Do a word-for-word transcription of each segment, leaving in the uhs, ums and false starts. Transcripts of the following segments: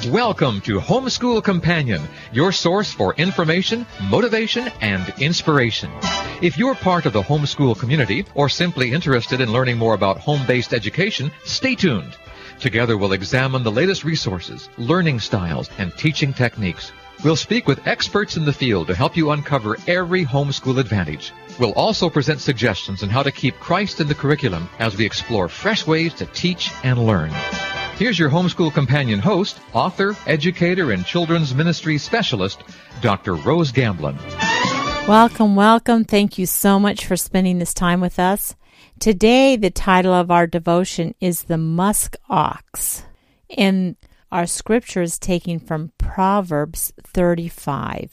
Welcome to Homeschool Companion, your source for information, motivation, and inspiration. If you're part of the homeschool community or simply interested in learning more about home-based education, stay tuned. Together we'll examine the latest resources, learning styles, and teaching techniques. We'll speak with experts in the field to help you uncover every homeschool advantage. We'll also present suggestions on how to keep Christ in the curriculum as we explore fresh ways to teach and learn. Here's your Homeschool Companion host, author, educator, and children's ministry specialist, Doctor Rose Gamblin. Welcome, welcome. Thank you so much for spending this time with us. Today, the title of our devotion is The Musk Ox. And our scripture is taken from Proverbs thirty-five.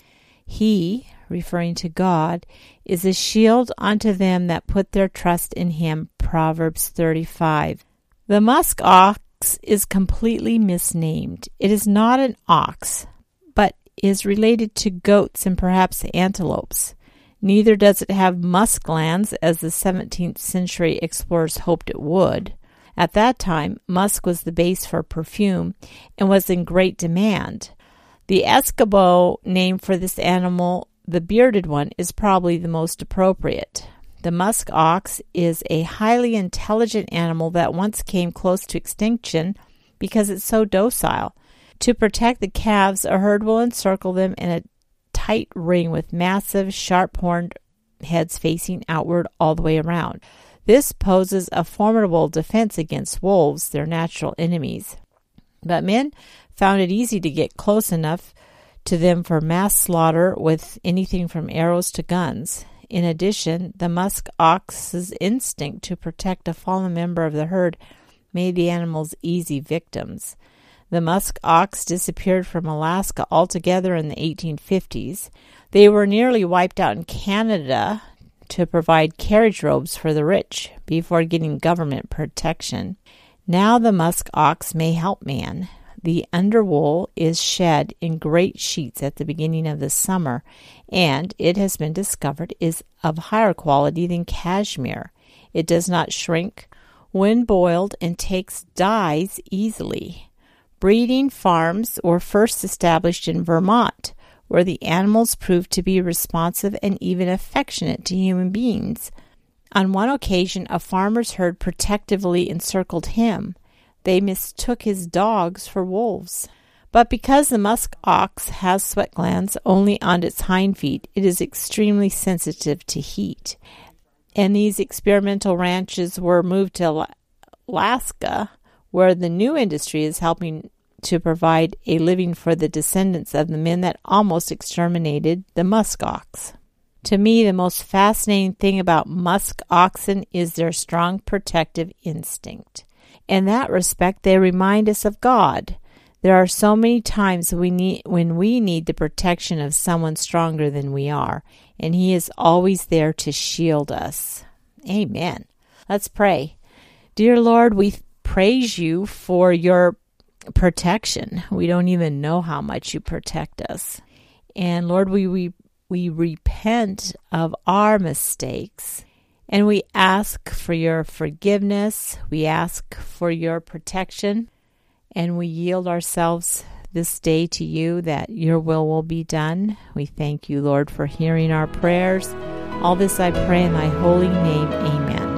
He, referring to God, is a shield unto them that put their trust in him. Proverbs thirty-five. The musk ox is completely misnamed. It is not an ox, but is related to goats and perhaps antelopes. Neither does it have musk glands, as the seventeenth century explorers hoped it would. At that time, musk was the base for perfume and was in great demand. The Eskimo name for this animal, the bearded one, is probably the most appropriate. The musk ox is a highly intelligent animal that once came close to extinction because it's so docile. To protect the calves, a herd will encircle them in a tight ring with massive, sharp-horned heads facing outward all the way around. This poses a formidable defense against wolves, their natural enemies. But men found it easy to get close enough to them for mass slaughter with anything from arrows to guns. In addition, the musk ox's instinct to protect a fallen member of the herd made the animals easy victims. The musk ox disappeared from Alaska altogether in the eighteen fifties. They were nearly wiped out in Canada to provide carriage robes for the rich before getting government protection. Now the musk ox may help man. The underwool is shed in great sheets at the beginning of the summer, and it has been discovered is of higher quality than cashmere. It does not shrink when boiled and takes dyes easily. Breeding farms were first established in Vermont, where the animals proved to be responsive and even affectionate to human beings. On one occasion, a farmer's herd protectively encircled him. They mistook his dogs for wolves. But because the musk ox has sweat glands only on its hind feet, it is extremely sensitive to heat. And these experimental ranches were moved to Alaska, where the new industry is helping to provide a living for the descendants of the men that almost exterminated the musk ox. To me, the most fascinating thing about musk oxen is their strong protective instinct. In that respect, they remind us of God. There are so many times we need, when we need the protection of someone stronger than we are, and He is always there to shield us. Amen. Let's pray. Dear Lord, we praise You for Your protection. We don't even know how much You protect us. And Lord, we, we, we repent of our mistakes. And we ask for Your forgiveness. We ask for Your protection. And we yield ourselves this day to You that Your will will be done. We thank You, Lord, for hearing our prayers. All this I pray in Thy holy name. Amen.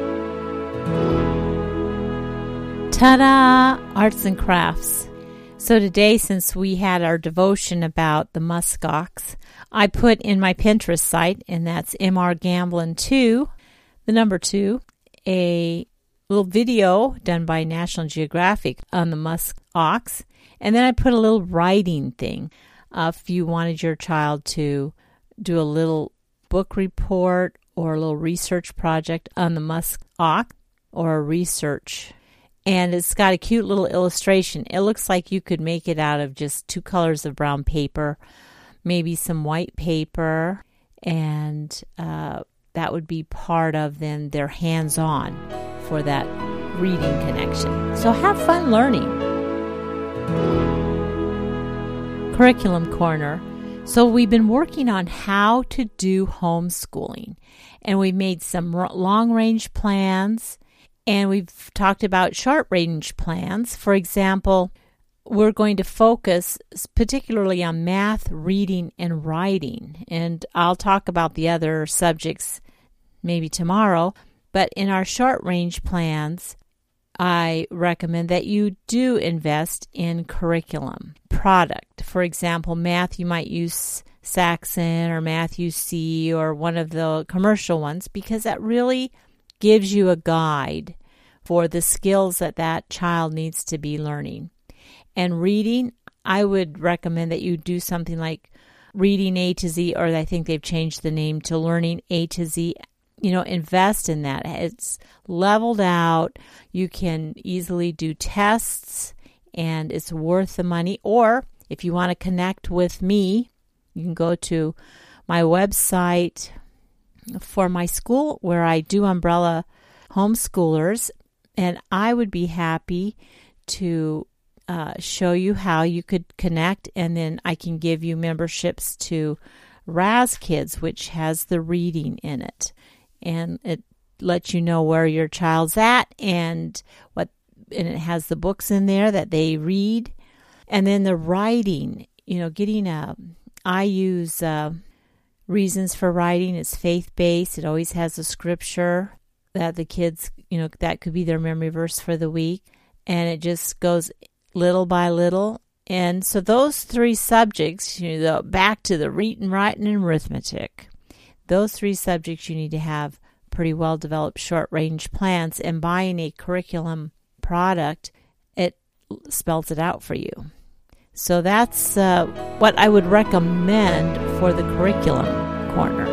Ta-da! Arts and crafts. So today, since we had our devotion about the musk ox, I put in my Pinterest site, and that's M R Gamblin two, the number two, a little video done by National Geographic on the musk ox. And then I put a little writing thing. Uh, if you wanted your child to do a little book report or a little research project on the musk ox or a research. And it's got a cute little illustration. It looks like you could make it out of just two colors of brown paper, maybe some white paper, and uh, that would be part of then their hands-on for that reading connection. So have fun learning. Curriculum Corner. So we've been working on how to do homeschooling, and we made some long-range plans, and we've talked about short-range plans. For example, we're going to focus particularly on math, reading, and writing. And I'll talk about the other subjects maybe tomorrow. But in our short-range plans, I recommend that you do invest in curriculum product. For example, math, you might use Saxon or Matthew C. or one of the commercial ones, because that really gives you a guide for the skills that that child needs to be learning. And reading, I would recommend that you do something like Reading A to Z, or I think they've changed the name to Learning A to Z. You know, invest in that. It's leveled out. You can easily do tests, and it's worth the money. Or if you want to connect with me, you can go to my website for my school where I do umbrella homeschoolers, and I would be happy to uh, show you how you could connect, and then I can give you memberships to Raz Kids, which has the reading in it. And it lets you know where your child's at and what, and it has the books in there that they read. And then the writing, you know, getting a, I use uh, Reasons for Writing. It's faith-based. It always has a scripture that the kids, you know, that could be their memory verse for the week. And it just goes little by little. And so those three subjects, you know, back to the reading, writing, and arithmetic. Those three subjects you need to have pretty well-developed short-range plans, and buying a curriculum product, it spells it out for you. So that's uh, what I would recommend for the curriculum corner.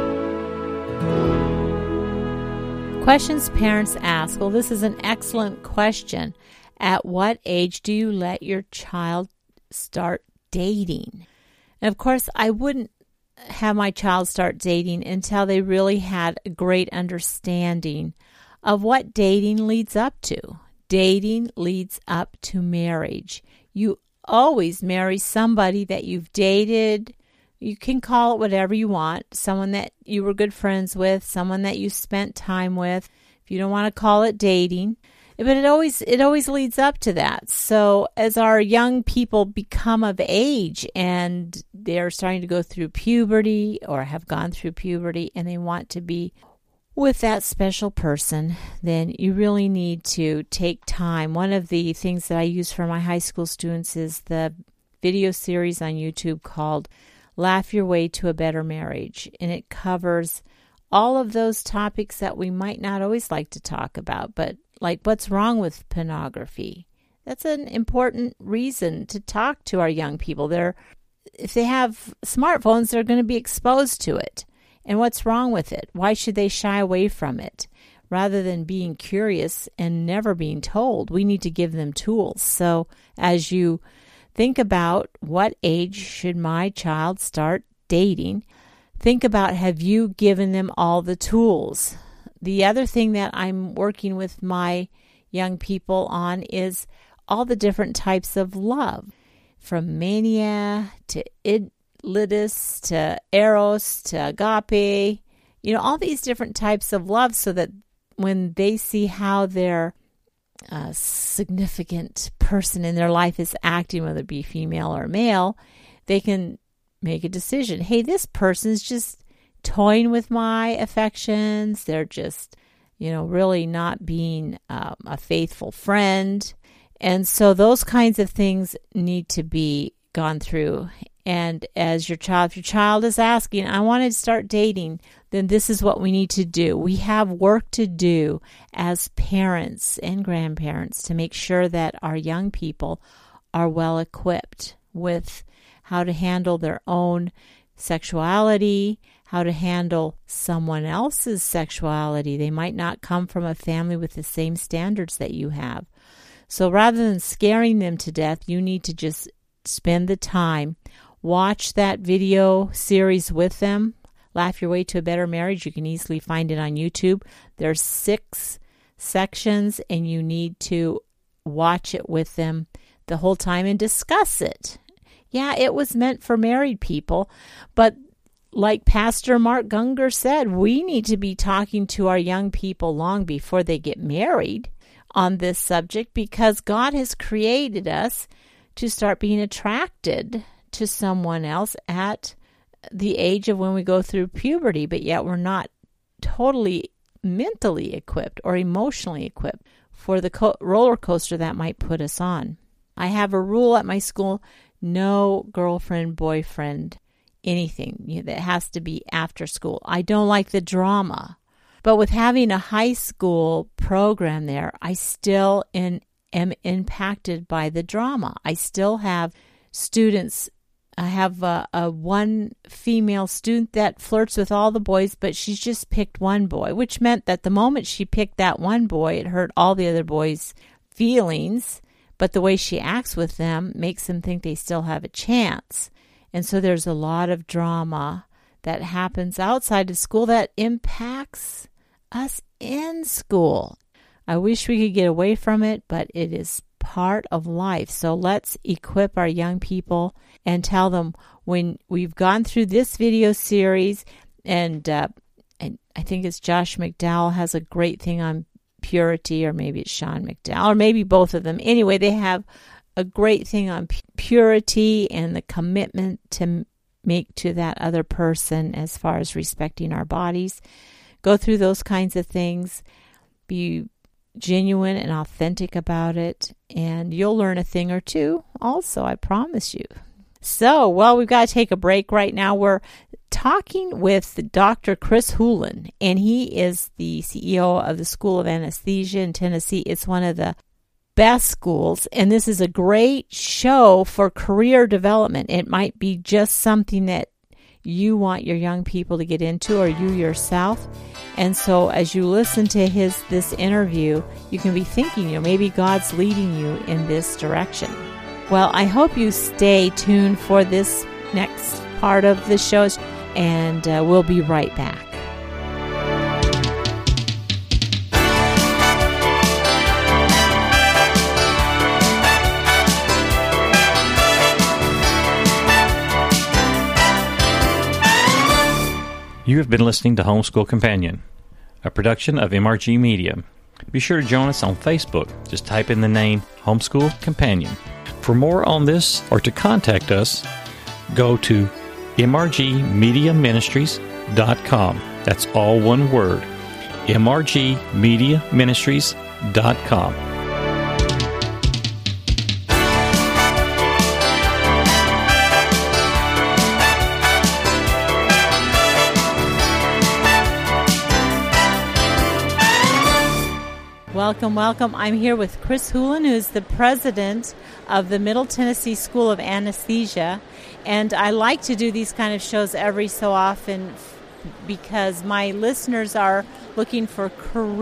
Questions parents ask. Well, this is an excellent question. At what age do you let your child start dating? And of course, I wouldn't have my child start dating until they really had a great understanding of what dating leads up to. Dating leads up to marriage. You always marry somebody that you've dated. You can call it whatever you want. Someone that you were good friends with, someone that you spent time with. If you don't want to call it dating. But it always it always leads up to that. So as our young people become of age and they're starting to go through puberty or have gone through puberty and they want to be with that special person, then you really need to take time. One of the things that I use for my high school students is the video series on YouTube called Laugh Your Way to a Better Marriage. And it covers all of those topics that we might not always like to talk about, but like what's wrong with pornography. That's an important reason to talk to our young people. They're, if they have smartphones, they're going to be exposed to it. And what's wrong with it? Why should they shy away from it? Rather than being curious and never being told, we need to give them tools. So as you think about what age should my child start dating, think about, have you given them all the tools? The other thing that I'm working with my young people on is all the different types of love, from mania to idyllis to eros to agape, you know, all these different types of love, so that when they see how their uh, significant person in their life is acting, whether it be female or male, they can make a decision. Hey, this person's just toying with my affections. They're just, you know, really not being um, a faithful friend. And so those kinds of things need to be gone through. And as your child, if your child is asking, I want to start dating, then this is what we need to do. We have work to do as parents and grandparents to make sure that our young people are well equipped with how to handle their own sexuality, how to handle someone else's sexuality. They might not come from a family with the same standards that you have. So rather than scaring them to death, you need to just spend the time. Watch that video series with them. Laugh Your Way to a Better Marriage. You can easily find it on YouTube. There's six sections, and you need to watch it with them the whole time and discuss it. Yeah, it was meant for married people, but like Pastor Mark Gungor said, we need to be talking to our young people long before they get married on this subject, because God has created us to start being attracted to someone else at the age of when we go through puberty, but yet we're not totally mentally equipped or emotionally equipped for the co- roller coaster that might put us on. I have a rule at my school: no girlfriend, boyfriend, anything you know, that has to be after school. I don't like the drama. But with having a high school program there, I still in, am impacted by the drama. I still have students. I have a, a one female student that flirts with all the boys, but she's just picked one boy, which meant that the moment she picked that one boy, it hurt all the other boys' feelings. But the way she acts with them makes them think they still have a chance. And so there's a lot of drama that happens outside of school that impacts us in school. I wish we could get away from it, but it is part of life. So let's equip our young people and tell them, when we've gone through this video series, and uh, and I think it's Josh McDowell has a great thing on purity, or maybe it's Sean McDowell, or maybe both of them. Anyway, they have a great thing on purity and the commitment to make to that other person as far as respecting our bodies. Go through those kinds of things. Be genuine and authentic about it, and you'll learn a thing or two also, I promise you. So, well, we've got to take a break right now. We're talking with Doctor Chris Hulen, and he is the C E O of the School of Anesthesia in Tennessee. It's one of the best schools, and this is a great show for career development. It might be just something that you want your young people to get into, or you yourself. And so as you listen to his this interview, you can be thinking, you know, maybe God's leading you in this direction. Well, I hope you stay tuned for this next part of the show, and uh, we'll be right back. You have been listening to Homeschool Companion, a production of M R G Media. Be sure to join us on Facebook. Just type in the name Homeschool Companion. For more on this, or to contact us, go to m r g media ministries dot com. That's all one word, m r g media ministries dot com. Welcome, welcome. I'm here with Chris Hulen, who is the president of the Middle Tennessee School of Anesthesia. And I like to do these kind of shows every so often because my listeners are looking for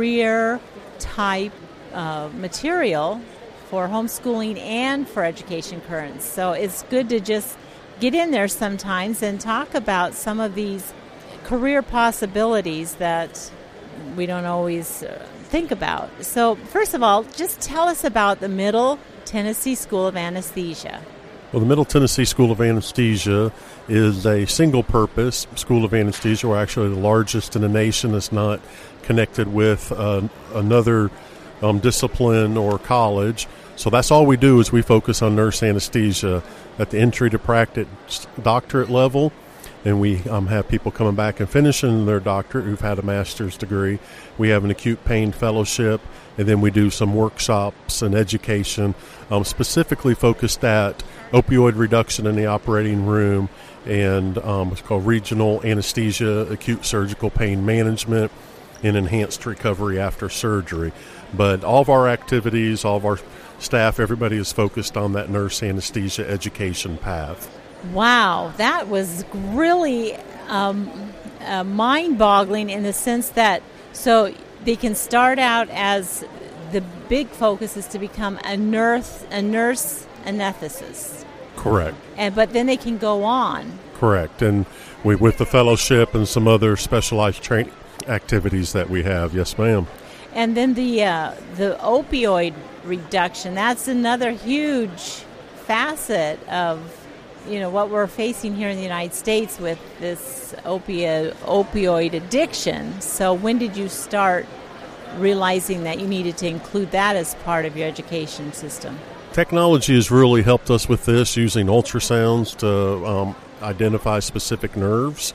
career-type uh, material for homeschooling and for education currents. So it's good to just get in there sometimes and talk about some of these career possibilities that we don't always uh, think about. So first of all, just tell us about the Middle Tennessee School of Anesthesia. Well, the Middle Tennessee School of Anesthesia is a single-purpose school of anesthesia. We're actually the largest in the nation that's not connected with uh, another um, discipline or college. So that's all we do is we focus on nurse anesthesia at the entry to practice doctorate level. And we um, have people coming back and finishing their doctorate who've had a master's degree. We have an acute pain fellowship, and then we do some workshops and education um, specifically focused at opioid reduction in the operating room and um, what's called regional anesthesia, acute surgical pain management, and enhanced recovery after surgery. But all of our activities, all of our staff, everybody is focused on that nurse anesthesia education path. Wow, that was really um, uh, mind-boggling in the sense that, so they can start out as, the big focus is to become a nurse, a nurse anesthetist. Correct. And but then they can go on. Correct, and we with the fellowship and some other specialized training activities that we have. Yes, ma'am. And then the uh, the opioid reduction, that's another huge facet of, you know, what we're facing here in the United States with this opioid opioid addiction. So when did you start realizing that you needed to include that as part of your education system? Technology has really helped us with this, using ultrasounds to um, identify specific nerves.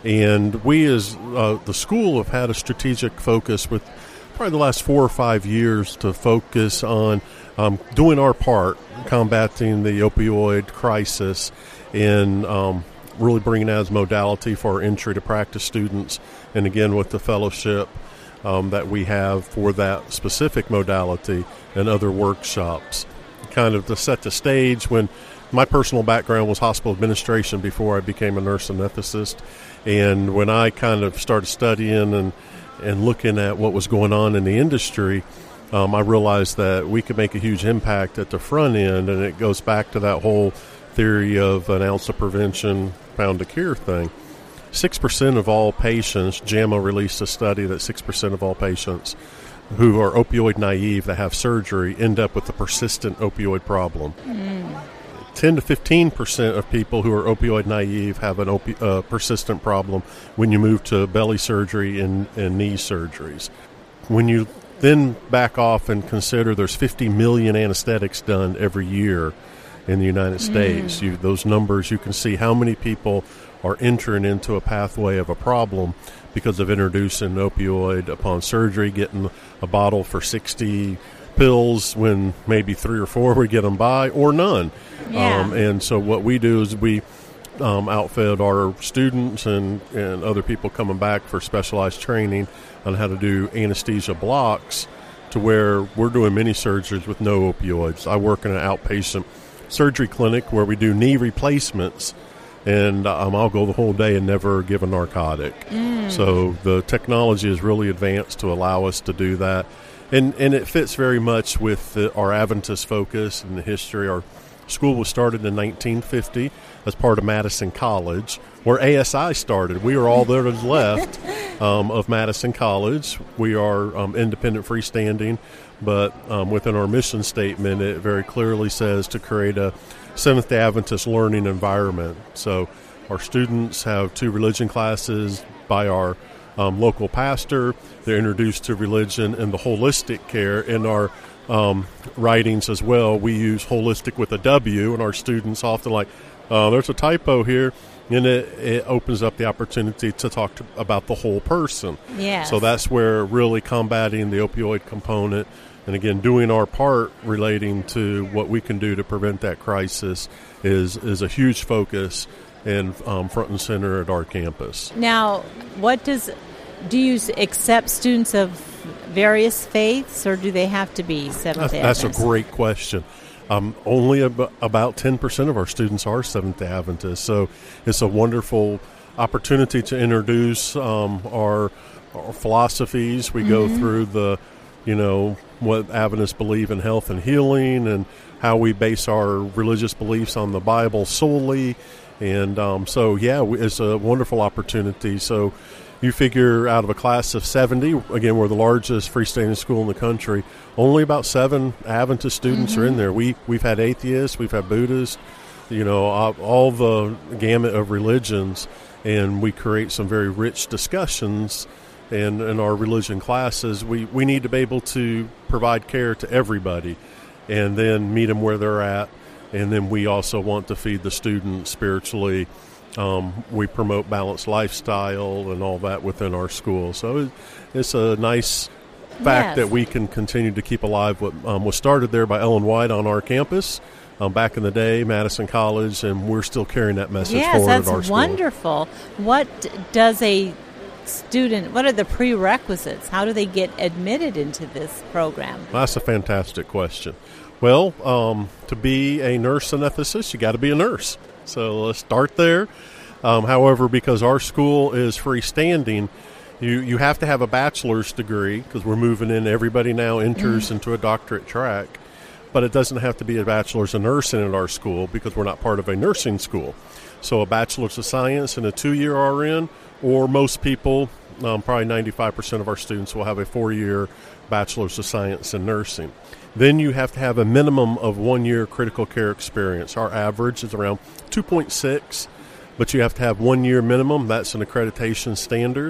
And we as uh, the school have had a strategic focus with probably the last four or five years to focus on um, doing our part, combating the opioid crisis, and um, really bringing that as modality for our entry to practice students. And again, with the fellowship um, that we have for that specific modality and other workshops. Kind of to set the stage, when my personal background was hospital administration before I became a nurse anesthetist. And when I kind of started studying and, and looking at what was going on in the industry, um, I realized that we could make a huge impact at the front end, and it goes back to that whole theory of an ounce of prevention, pound of cure thing. six percent of all patients, JAMA released a study that six percent of all patients who are opioid naive that have surgery end up with a persistent opioid problem. Mm. ten to fifteen percent of people who are opioid naive have an opi- uh, persistent problem when you move to belly surgery and, and knee surgeries. When you then back off and consider there's fifty million anesthetics done every year in the United States, mm. you, those numbers, you can see how many people are entering into a pathway of a problem because of introducing opioid upon surgery, getting a bottle for sixty pills when maybe three or four we get them by, or none. Yeah. Um, and so what we do is we um, outfit our students and, and other people coming back for specialized training on how to do anesthesia blocks, to where we're doing mini surgeries with no opioids. I work in an outpatient surgery clinic where we do knee replacements, and um, I'll go the whole day and never give a narcotic. Mm. So the technology is really advanced to allow us to do that. And and it fits very much with the, our Adventist focus and the history. Our school was started in nineteen fifty as part of Madison College, where A S I started. We are all that is left um, of Madison College. We are um, independent, freestanding, but um, within our mission statement, it very clearly says to create a Seventh-day Adventist learning environment. So our students have two religion classes by our um, local pastor. They're introduced to religion and the holistic care. In our um, writings as well, we use holistic with a W, and our students often like, uh, there's a typo here, and it, it opens up the opportunity to talk to, about the whole person. Yes. So that's where really combating the opioid component, and again, doing our part relating to what we can do to prevent that crisis is is a huge focus and um, front and center at our campus. Now, what does do you accept students of various faiths, or do they have to be Seventh-day That's, Adventists? that's a great question. Um, only ab- about ten percent of our students are Seventh-day Adventists, so it's a wonderful opportunity to introduce um, our, our philosophies. We mm-hmm. go through the you know, what Adventists believe in health and healing, and how we base our religious beliefs on the Bible solely. And um, so, yeah, it's a wonderful opportunity. So you figure out of a class of seventy, again, we're the largest freestanding school in the country, only about seven Adventist students mm-hmm. are in there. We, we've had atheists, we've had Buddhists, you know, all the gamut of religions, and we create some very rich discussions. And in our religion classes, we, we need to be able to provide care to everybody and then meet them where they're at. And then we also want to feed the students spiritually. Um, we promote balanced lifestyle and all that within our school. So it, it's a nice fact yes. that we can continue to keep alive what um, was started there by Ellen White on our campus um, back in the day, Madison College, and we're still carrying that message yes, forward at our that's school. Wonderful. What does a student, what are the prerequisites? How do they get admitted into this program? That's a fantastic question. Well, um, to be a nurse anesthetist, you got to be a nurse. So let's start there. Um, however, because our school is freestanding, you, you have to have a bachelor's degree, because we're moving in. Everybody now enters mm-hmm. into a doctorate track. But it doesn't have to be a bachelor's of nursing at our school, because we're not part of a nursing school. So a bachelor's of science and a two-year R N, or most people, um, probably ninety-five percent of our students will have a four-year bachelor's of science in nursing. Then you have to have a minimum of one year critical care experience. Our average is around two point six, but you have to have one year minimum. That's an accreditation standard.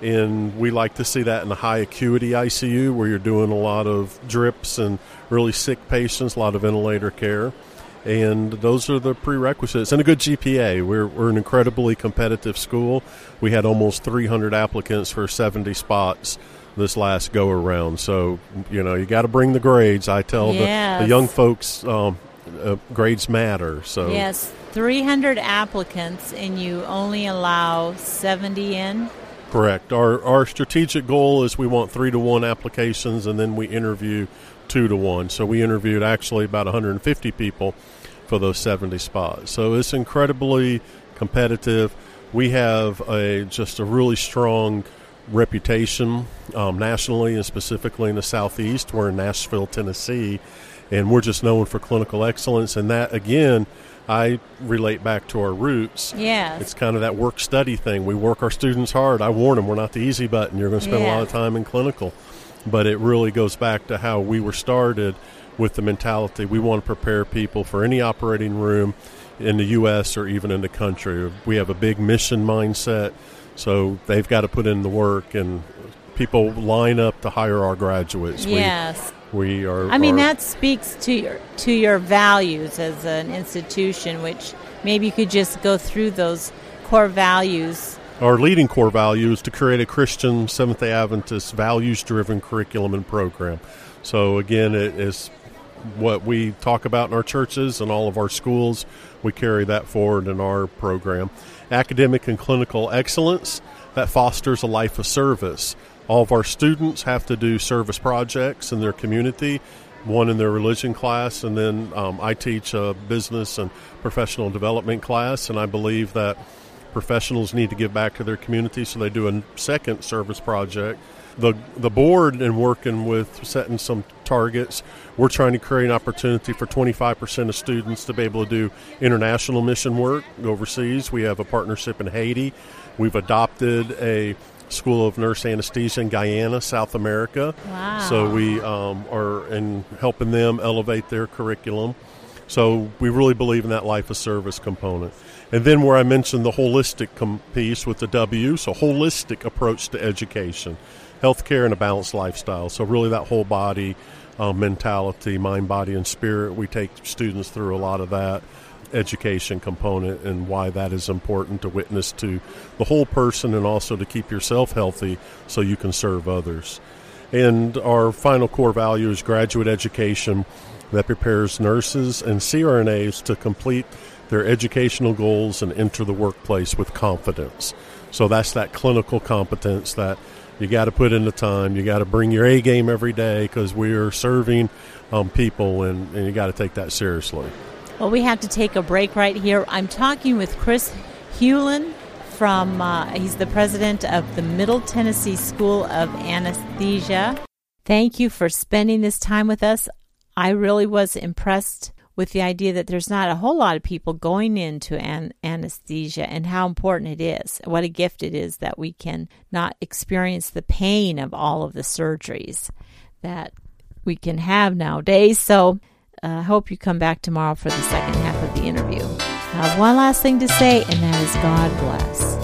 And we like to see that in the high acuity I C U where you're doing a lot of drips and really sick patients, a lot of ventilator care. And those are the prerequisites. And a good G P A. We're, we're an incredibly competitive school. We had almost three hundred applicants for seventy spots this last go-around. So, you know, you got to bring the grades. I tell yes. the, the young folks um, uh, grades matter. So yes, three hundred applicants, and you only allow seventy in? Correct. Our our strategic goal is we want three to one applications, and then we interview two to one. So we interviewed actually about one hundred fifty people for those seventy spots. So it's incredibly competitive. We have a just a really strong reputation um, nationally and specifically in the Southeast. We're in Nashville, Tennessee, and we're just known for clinical excellence. And that, again, I relate back to our roots. Yes. It's kind of that work-study thing. We work our students hard. I warn them, we're not the easy button. You're going to spend yes. a lot of time in clinical. But it really goes back to how we were started with the mentality. We want to prepare people for any operating room in the U S or even in the country. We have a big mission mindset, so they've got to put in the work, and people line up to hire our graduates. Yes. We, we are. I mean, are, that speaks to your, to your values as an institution, which maybe you could just go through those core values. Our leading core value is to create a Christian Seventh-day Adventist values-driven curriculum and program. So, again, it is what we talk about in our churches and all of our schools. We carry that forward in our program. Academic and clinical excellence, that fosters a life of service. All of our students have to do service projects in their community, one in their religion class, and then um, I teach a business and professional development class, and I believe that professionals need to give back to their community, so they do a second service project. The the board, and working with setting some targets, we're trying to create an opportunity for twenty-five percent of students to be able to do international mission work overseas. We have a partnership in Haiti. We've adopted a School of Nurse Anesthesia in Guyana, South America. Wow. So we um, are in helping them elevate their curriculum. So we really believe in that life of service component. And then where I mentioned the holistic com- piece with the W, so holistic approach to education, healthcare, and a balanced lifestyle. So really that whole body uh, mentality, mind, body, and spirit. We take students through a lot of that education component and why that is important to witness to the whole person and also to keep yourself healthy so you can serve others. And our final core value is graduate education that prepares nurses and C R N As to complete their educational goals and enter the workplace with confidence. So that's that clinical competence that you got to put in the time. You got to bring your A game every day because we are serving um, people, and, and you got to take that seriously. Well, we have to take a break right here. I'm talking with Chris Hewlin from, uh, he's the president of the Middle Tennessee School of Anesthesia. Thank you for spending this time with us. I really was impressed with the idea that there's not a whole lot of people going into an- anesthesia and how important it is, what a gift it is that we can not experience the pain of all of the surgeries that we can have nowadays. So I uh, hope you come back tomorrow for the second half of the interview. I have one last thing to say, and that is God bless.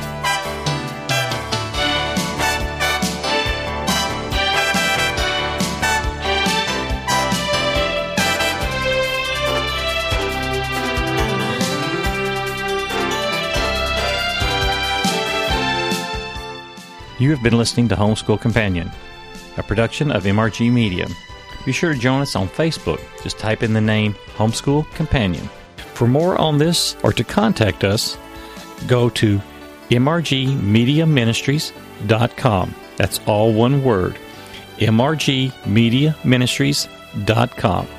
You have been listening to Homeschool Companion, a production of M R G Media. Be sure to join us on Facebook. Just type in the name Homeschool Companion. For more on this or to contact us, go to m r g media ministries dot com. That's all one word, m r g media ministries dot com.